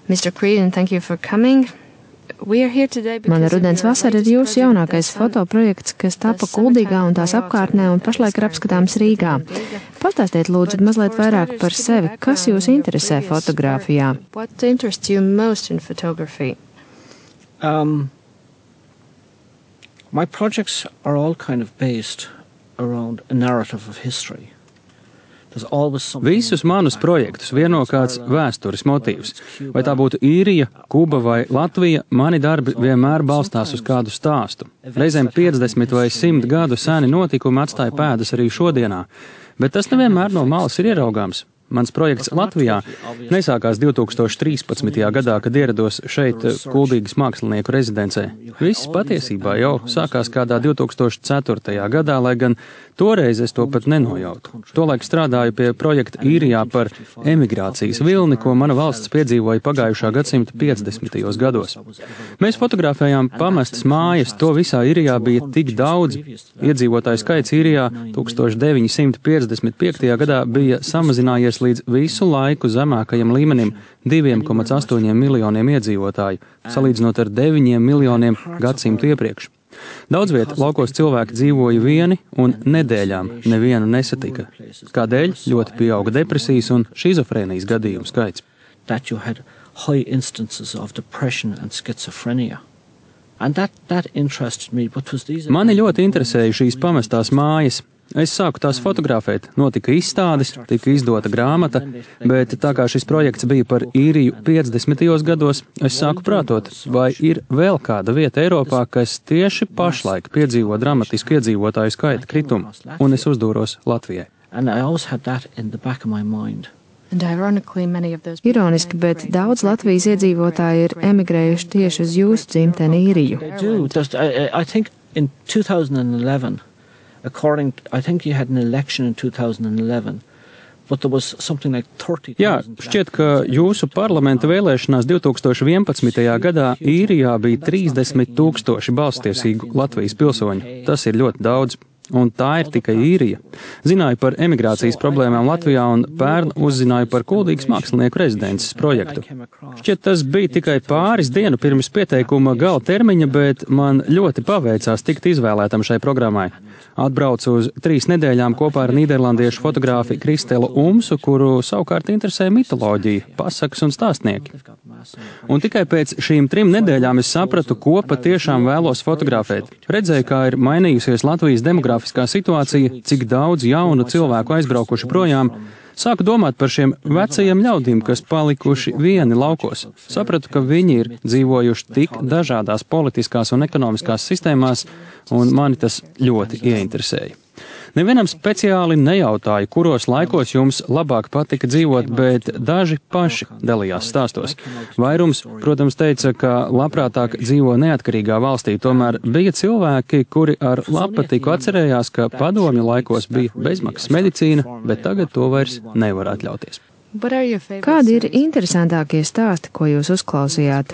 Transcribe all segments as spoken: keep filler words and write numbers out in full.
mister Creedon, thank you for coming. Mana rudens vasara ir jūsu jaunākais fotoprojekts, kas tapa Kuldīgā un tās apkārtnē un pašlaik ir apskatāms Rīgā. Pastāstiet lūdzu mazliet vairāk par sevi, kas jūs interesē fotogrāfijā? Um, my projects are all kind of based around a narrative of history. Visus manus projektus vieno kāds vēstures motīvs. Vai tā būtu Īrija, Kuba vai Latvija, mani darbi vienmēr balstās uz kādu stāstu. Reizēm piecdesmit vai simt gadu seni notikumi atstāja pēdas arī šodienā, bet tas nevienmēr no malas ir ieraugāms. Mans projekts Latvijā nesākās divi tūkstoši trīspadsmitajā gadā, kad ierados šeit Kuldīgas mākslinieku rezidencē. Viss patiesībā jau sākās kādā divi tūkstoši ceturtajā gadā, lai gan toreiz es to pat nenojautu. Tolaik strādāju pie projekta Īrijā par emigrācijas vilni, ko mana valsts piedzīvoja pagājušā gadsimta piecdesmitajos gados. Mēs fotografējām pamestas mājas, to visā Īrijā bija tik daudz. Iedzīvotāju skaits Īrijā tūkstoš deviņi simti piecdesmit piektajā gadā bija samazinājies līdz visu laiku zemākajam līmenim diviem komats astoņiem miljoniem iedzīvotāju, salīdzinot ar deviņiem miljoniem gadsimtu iepriekš. Daudz viet laukos cilvēki dzīvoja vieni un nedēļām nevienu nesatika. Kādēļ ļoti pieauga depresijas un šizofrēnijas gadījumu skaits. That you had high instances of depression and schizophrenia. And that, that interested me, but was these... Mani ļoti interesēja šīs pamestās mājas. Es sāku tās fotografēt, notika izstādes, tika izdota grāmata, bet tā kā šis projekts bija par Īriju piecdesmitajos gados, es sāku prātot, vai ir vēl kāda vieta Eiropā, kas tieši pašlaik piedzīvo dramatisku iedzīvotāju skaita kritumu, un es uzdūros Latvijai. Ironiski, bet daudz Latvijas iedzīvotāji ir emigrējuši tieši uz jūsu dzimteni Īriju. According, I think you had an election in two thousand eleven, but there was something like thirty thousand. Jā, šķiet, ka jūsu parlamenta vēlēšanās divi tūkstoši vienpadsmitajā gadā Īrijā bija trīsdesmit tūkstoši balstiesīgu Latvijas pilsoņu. Tas ir ļoti daudz. Un tā ir tikai Īrija. Zināju par emigrācijas problēmām Latvijā un pērn uzzināju par Kuldīgas mākslinieku rezidences projektu. Šķiet, tas bija tikai pāris dienu pirms pieteikuma gala termiņa, bet man ļoti paveicās tikt izvēlētam šai programmai. Atbraucu uz trīs nedēļām kopā ar nīderlandiešu fotogrāfi Kristelu Umsu, kuru savukārt interesē mitoloģija, pasakas un stāstnieki. Un tikai pēc šīm trim nedēļām es sapratu, ko patiešām vēlos fotografēt. Redzēju, kā ir mainījusies Latvijas demografiskā situācija, cik daudz jaunu cilvēku aizbraukuši projām. Sāku domāt par šiem vecajiem ļaudīm, kas palikuši vieni laukos. Sapratu, ka viņi ir dzīvojuši tik dažādās politiskās un ekonomiskās sistēmās, un mani tas ļoti ieinteresēja. Nevienam speciāli nejautāju, kuros laikos jums labāk patika dzīvot, bet daži paši dalījās stāstos. Vairums, protams, teica, ka labprātāk dzīvo neatkarīgā valstī, tomēr bija cilvēki, kuri ar labpatiku atcerējās, ka padomju laikos bija bezmaksas medicīna, bet tagad to vairs nevar atļauties. Kādi ir interesantākie stāsti, ko jūs uzklausījāt?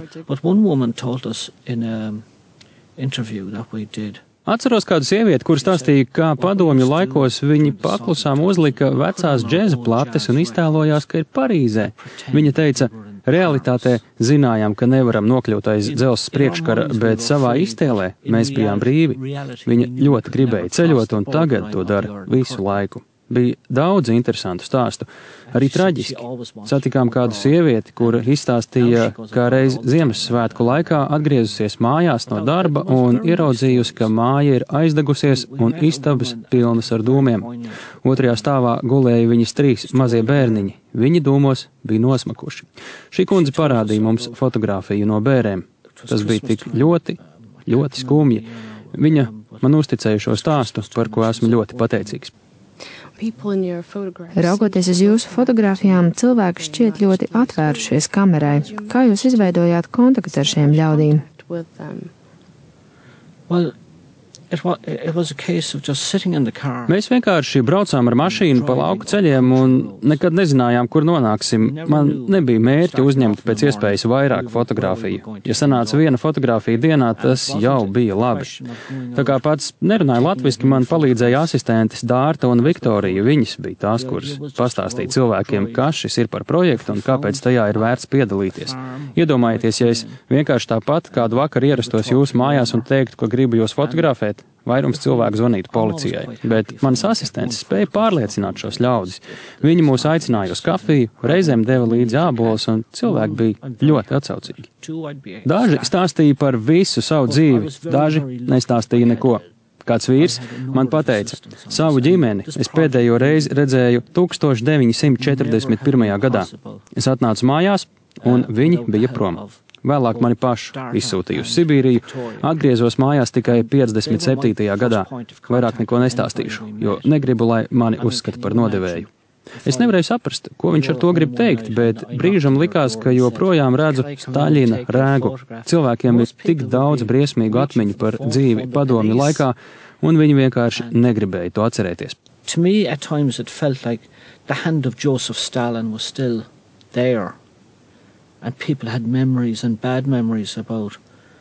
Atceros kādu sievieti, kur stāstīja, kā padomju laikos viņi paklusām uzlika vecās džēza plates un iztēlojās, ka ir Parīzē. Viņa teica, realitātē zinājām, ka nevaram nokļūt aiz dzelzs priekškara, bet savā iztēlē mēs bijām brīvi. Viņa ļoti gribēja ceļot un tagad to dara visu laiku. Bija daudz interesantu stāstu, arī traģiski. Satikām kādu sievieti, kura izstāstīja, kā reiz Ziemassvētku laikā atgriezusies mājās no darba un ieraudzījusi, ka māja ir aizdegusies un istabas pilnas ar dūmiem. Otrajā stāvā gulēja viņas trīs mazie bērniņi. Viņi dūmos bija nosmakuši. Šī kundze parādīja mums fotogrāfiju no bērēm. Tas bija tik ļoti, ļoti skumji. Viņa man uzticēja šo stāstu, par ko esmu ļoti pateicīgs. Raugoties uz jūsu fotogrāfijām, cilvēki šķiet ļoti atvērušies kamerai. Kā jūs izveidojāt kontaktu ar šiem ļaudīm? Well, It was, it was a case of just sitting in the car. Mēs vienkārši braucām ar mašīnu pa lauku ceļiem un nekad nezinājām, kur nonāksim. Man nebija mērķi uzņemt pēc iespējas vairāk fotografiju. Ja sanāca viena fotografija dienā, tas jau bija labi. Tā kā pats nerunāju latviski, man palīdzēja asistentes Dārta un Viktorija. Viņas bija tās, kuras pastāstīja cilvēkiem, kas šis ir par projektu un kāpēc tajā ir vērts piedalīties. Iedomājieties, ja es vienkārši tāpat kādu vakaru ierastos jūsu mājās un teiktu, ka gribu jūs fotografēt, vairums cilvēku zvanītu policijai, bet manas asistentes spēja pārliecināt šos ļaudis. Viņi mūs aicināja uz kafiju, reizēm deva līdzi ābolus, un cilvēki bija ļoti atsaucīgi. Daži stāstīja par visu savu dzīvi, daži nestāstīja neko. Kāds vīrs man pateica, savu ģimeni es pēdējo reizi redzēju tūkstoš deviņi simti četrdesmit pirmajā gadā. Es atnācu mājās, un viņi bija prom. Vēlāk mani pašu izsūtīja uz Sibīriju, atgriezos mājās tikai piecdesmit septītajā gadā. Vairāk neko nestāstīšu, jo negribu, lai mani uzskata par nodevēju. Es nevarēju saprast, ko viņš ar to grib teikt, bet brīžam likās, ka joprojām redzu Staļina rēgu. Cilvēkiem ir tik daudz briesmīgu atmiņu par dzīvi padomju laikā, un viņi vienkārši negribēja to atcerēties. To me, at times it felt like the hand of Joseph Stalin was still there. And people had memories and bad memories about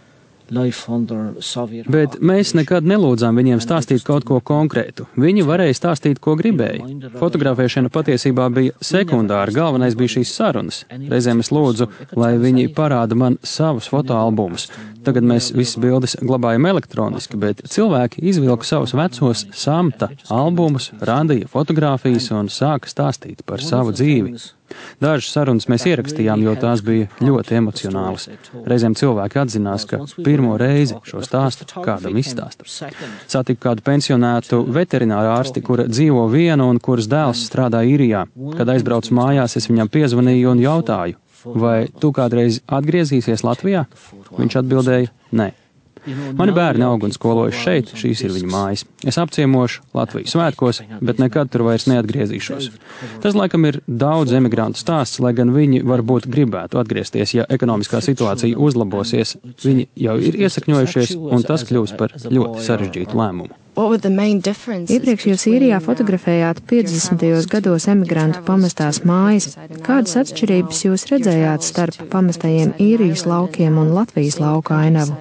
life under Soviet. Bet mēs nekad nelūdzām viņiem stāstīt kaut ko konkrētu. Viņi varēja stāstīt, ko gribēja. Fotografēšana patiesībā bija sekundāra, galvenais bija šīs sarunas. Reizēm es lūdzu, lai viņi parāda man savus fotoalbumus. Tagad mēs visas bildes glabājam elektroniski, bet cilvēki izvilka savus vecos samta albumus, rādīja fotogrāfijas un sāka stāstīt par savu dzīvi. Dažas sarunas mēs ierakstījām, jo tās bija ļoti emocionālas. Reizēm cilvēki atzinās, ka pirmo reizi šo stāstu kādam izstāsta. Satiku kādu pensionētu veterināru ārsti, kura dzīvo viena un kuras dēls strādā Īrijā. Kad aizbraucu mājās, es viņam piezvanīju un jautāju, vai tu kādreiz atgriezīsies Latvijā? Viņš atbildēja, nē. Mani bērni aug un skolojas šeit, šīs ir viņu mājas. Es apciemošu Latvijas svētkos, bet nekad tur vairs neatgriezīšos. Tas, laikam, ir daudz emigrantu stāsts, lai gan viņi varbūt gribētu atgriezties, ja ekonomiskā situācija uzlabosies. Viņi jau ir iesakņojušies, un tas kļūs par ļoti sarežģītu lēmumu. Iepriekš jūs Īrijā fotografējāt piecdesmitajos gados emigrantu pamestās mājas. Kādas atšķirības jūs redzējāt starp pamestajiem Īrijas laukiem un Latvijas lauka ainavu?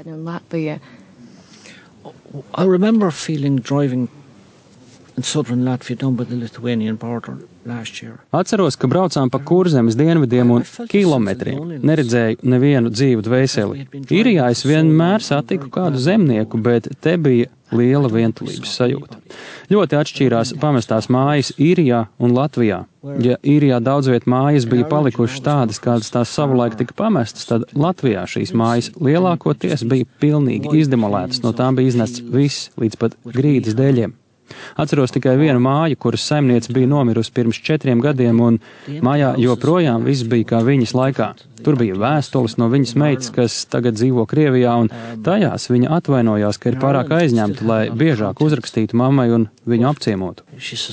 I remember feeling driving in southern Latvia down by the Lithuanian border last year. Atceros, ka braucām pa Kurzemes dienvidiem un kilometriem. Neredzēju nevienu dzīvu dvēseli. Īrijā es vienmēr satiku kādu zemnieku, bet te bija liela vientulības sajūta. Ļoti atšķīrās pamestās mājas Īrijā un Latvijā. Ja Īrijā daudzviet mājas bija palikušas tādas, kādas tās savulaik tika pamestas, tad Latvijā šīs mājas lielākoties bija pilnīgi izdemolētas, no tām bija iznests viss līdz pat grīdas dēļiem. Atceros tikai vienu māju, kuras saimniece bija nomirusi pirms četriem gadiem, un mājā joprojām viss bija kā viņas laikā. Tur bija vēstules no viņas meitas, kas tagad dzīvo Krievijā, un tajās viņa atvainojās, ka ir pārāk aizņemta, lai biežāk uzrakstītu mammai un viņu apciemotu.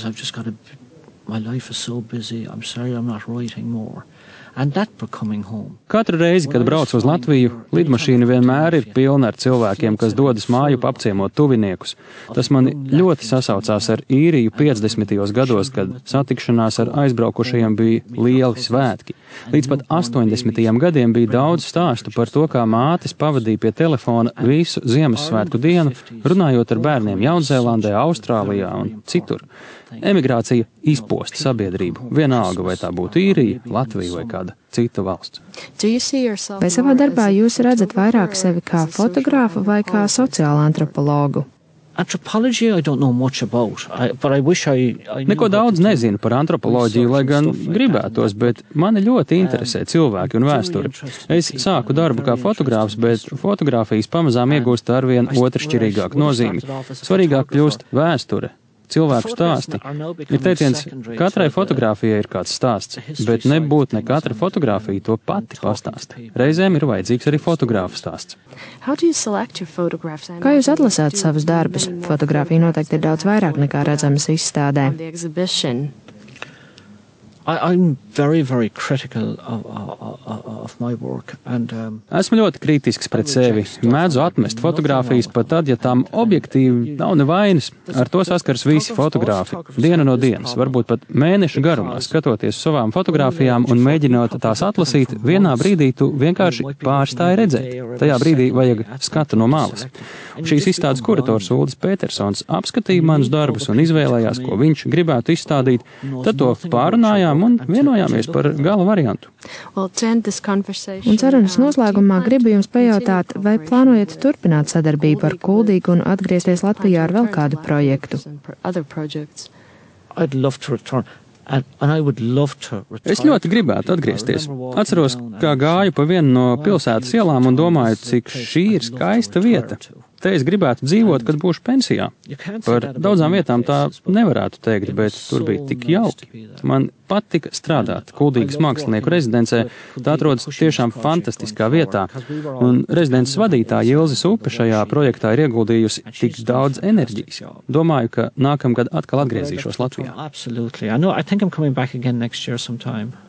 Katru reizi, kad braucu uz Latviju, lidmašīna vienmēr ir pilna ar cilvēkiem, kas dodas mājup apciemot tuviniekus. Tas mani ļoti sasaucās ar Īriju piecdesmitajos gados, kad satikšanās ar aizbraukušajiem bija lieli svētki. Līdz pat astoņdesmitajiem gadiem bija daudz stāstu par to, kā mātes pavadīja pie telefona visu Ziemassvētku dienu, runājot ar bērniem Jaunzēlandē, Austrālijā un citur. Emigrācija izposta sabiedrību, vienalga vai tā būtu Īrija, Latvija vai kāda cita valsts. Vai savā darbā jūs redzat vairāk sevi kā fotogrāfu vai kā sociālu antropologu? Anthropology I don't know much about, I, but I wish I, I Neko daudz nezinu par antropoloģiju, lai gan gribētos, bet mani ļoti interesē cilvēki un vēsture. Es sāku darbu kā fotogrāfs, bet fotogrāfijas pamazām iegūst arvien otršķirīgāku nozīmi. Svarīgāk kļūst vēsture. Cilvēku stāsti. Ir teiciens, katrai fotogrāfijai ir kāds stāsts, bet nebūtu ne katra fotogrāfija to pati pastāsta. Reizēm ir vajadzīgs arī fotogrāfa stāsts. Kā jūs atlasāt savus darbus? Fotogrāfija noteikti ir daudz vairāk nekā redzamas izstādē. I, I'm very, very critical of, of, of my work. And, um, Esmu ļoti kritisks pret sevi. Mēdzu atmest fotogrāfijas pat tad, ja tām objektīvi nav nevainas. Ar to saskars visi fotogrāfi. Diena no dienas, varbūt pat mēneša garumā, skatoties savām fotogrāfijām un mēģinot tās atlasīt, vienā brīdī tu vienkārši pārstāji redzēt. Tajā brīdī vajag skatu no malas. Šīs izstādes kurators Uldis Petersons apskatīja manus darbus un izvēlējās, ko viņš gribētu izstādīt, tad to pārunājām un vienojāmies par gala variantu. Un sarunas noslēgumā gribu jums pajautāt, vai plānojat turpināt sadarbību ar Kuldīgu un atgriezties Latvijā ar vēl kādu projektu? I'd love to return. And, and I would love to return. Es ļoti gribētu atgriezties. Atceros, kā gāju pa vienu no pilsētas ielām un domāju, cik šī ir skaista vieta. Te es gribētu dzīvot, kad būšu pensijā. Par daudzām vietām tā nevarētu teikt, bet tur bija tik jauki. Man patika strādāt Kuldīgas mākslinieku rezidencē. Tā atrodas tiešām fantastiskā vietā. Un rezidences vadītāja Ilzes Upe šajā projektā ir ieguldījusi tik daudz enerģijas. Domāju, ka nākamgad atkal atgriezīšos Latvijā. Absolutely. I know, I think I'm coming back again next year sometime.